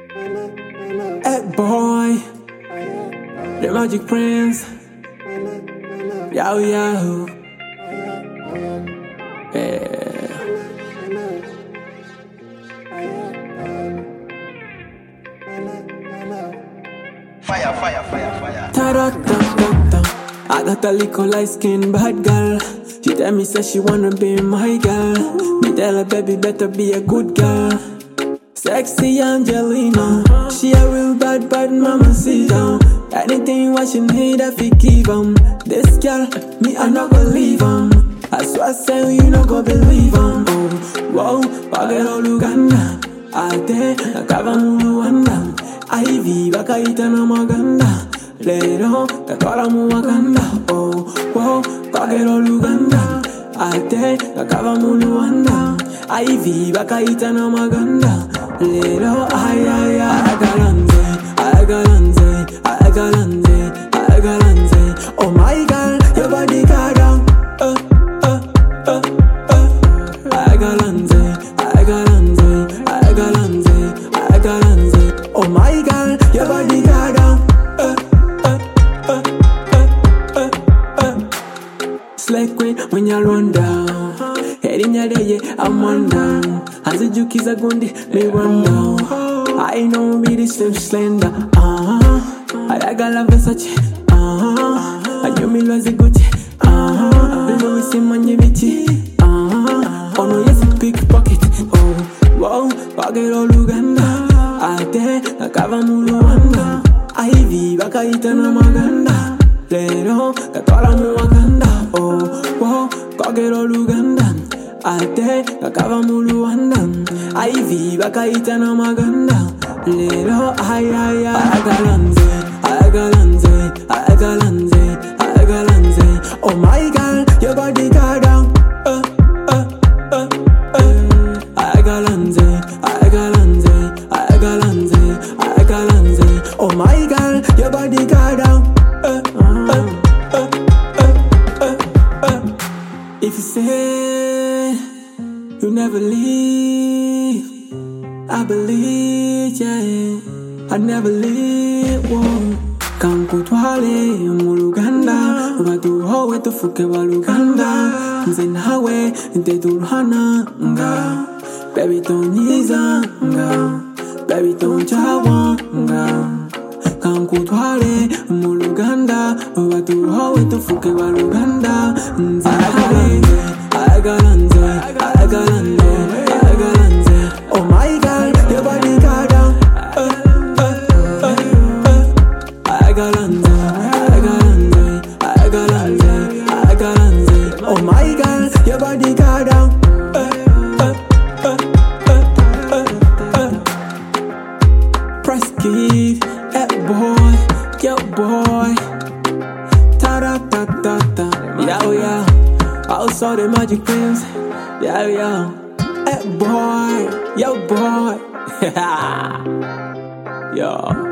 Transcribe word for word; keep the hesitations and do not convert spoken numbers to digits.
Hey boy, the Magic Prince. Yo yo. Yeah. Fire, fire, fire, fire. Ta-da-da-da-da. I got a little light skin bad girl. She tell me say she wanna be my girl. Me tell her baby better be a good girl. Sexy Angelina, she a real bad bad mama sit down. Anything what she need I fi give 'em. This girl, me I not gonna leave 'em. I swear say you not gonna believe 'em. Oh, wow, pagero Luganda. Ate, nakava mu Rwanda. Ivy, bakaita na maganda. Lero, tatwala mu Wakanda. Oh, wow, pagero Luganda. Ate, nakava mu Rwanda. Ivy, bakaita na maganda. Lero, ay, ay, ay. Agalanze, agalanze, agalanze, agalanze. Oh my girl, your body got down. Uh, uh, uh, uh. Agalanze, agalanze, agalanze, agalanze. Oh my girl, your body got down. Uh, uh, uh, uh, uh, uh. Slay queen when you run down. Head in your day, I'm on down. As a juke is a gundi, me run down. I know me the same slender. Uh-huh. I got la Versace. Uh-huh. I do me lose a Gucci. Uh-huh. Louis see money Vici. Uh-huh. Oh no, yes, a pickpocket. Oh, wow, pagero Luganda. Ate, nakava mu Rwanda. Ivy, bakaita na maganda. Lero, katwala mu Wakanda. Oh, wow, pagero Luganda. Ate, nakava mu Rwanda. Ivy, bakaita na maganda. Lero, ay, ay, ay. Agalanze, agalanze, agalanze, agalanze. Oh my girl, your body got down. Uh, uh, uh, uh. Agalanze, agalanze, agalanze, agalanze. Oh my girl, your body got down. Uh, uh, uh, uh, uh, uh. If you say you never leave, I believe, yeah, I never leave, whoa. Kankutwale mu Luganda, ubatuhowe tufuke wa Luganda. Nze nawe nteturuhana nga, baby tonyiza nga, baby tonchawa nga. Kankutwale mu Luganda, ubatuhowe tufuke wa Luganda. Nze nawe agalanze, agalanze, agalanze. Oh my God, your body got down. Uh, uh, uh, uh. Agalanze, agalanze, agalanze, agalanze. Oh my God, your body got down. Uh, uh, uh, uh, uh, uh. Press kid, eh boy, yo boy. Ta da ta ta ta, yo yo. Also the Magic Prince, yo yo. Eh boy, yo boy. Yo.